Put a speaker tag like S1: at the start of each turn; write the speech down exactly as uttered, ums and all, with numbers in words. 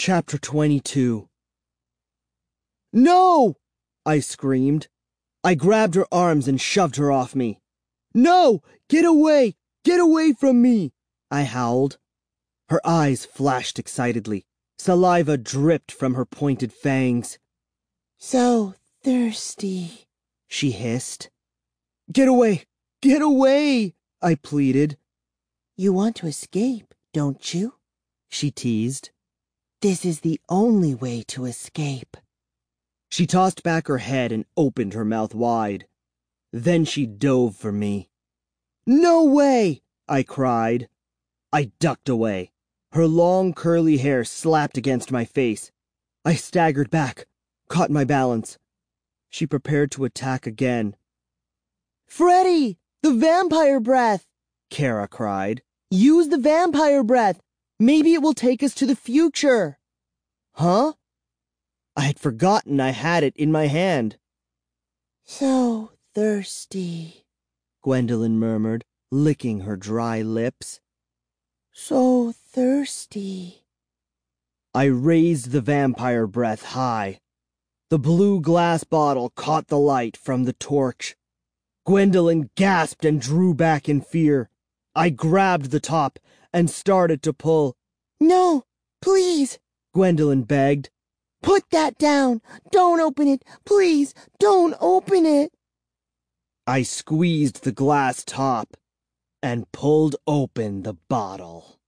S1: Chapter twenty-two. "No!" I screamed. I grabbed her arms and shoved her off me. "No! Get away! Get away from me!" I howled. Her eyes flashed excitedly. Saliva dripped from her pointed fangs.
S2: "So thirsty," she hissed.
S1: "Get away! Get away!" I pleaded.
S2: "You want to escape, don't you?"
S1: she teased.
S2: "This is the only way to escape."
S1: She tossed back her head and opened her mouth wide. Then she dove for me. "No way!" I cried. I ducked away. Her long curly hair slapped against my face. I staggered back, caught my balance. She prepared to attack again.
S2: "Freddy! The vampire breath!"
S1: Kara cried.
S2: "Use the vampire breath! Maybe it will take us to the future!"
S1: Huh? I had forgotten I had it in my hand.
S2: "So thirsty,"
S1: Gwendolyn murmured, licking her dry lips.
S2: "So thirsty."
S1: I raised the vampire breath high. The blue glass bottle caught the light from the torch. Gwendolyn gasped and drew back in fear. I grabbed the top and started to pull.
S2: "No, please,"
S1: Gwendolyn begged.
S2: "Put that down! Don't open it! Please, don't open it!"
S1: I squeezed the glass top and pulled open the bottle.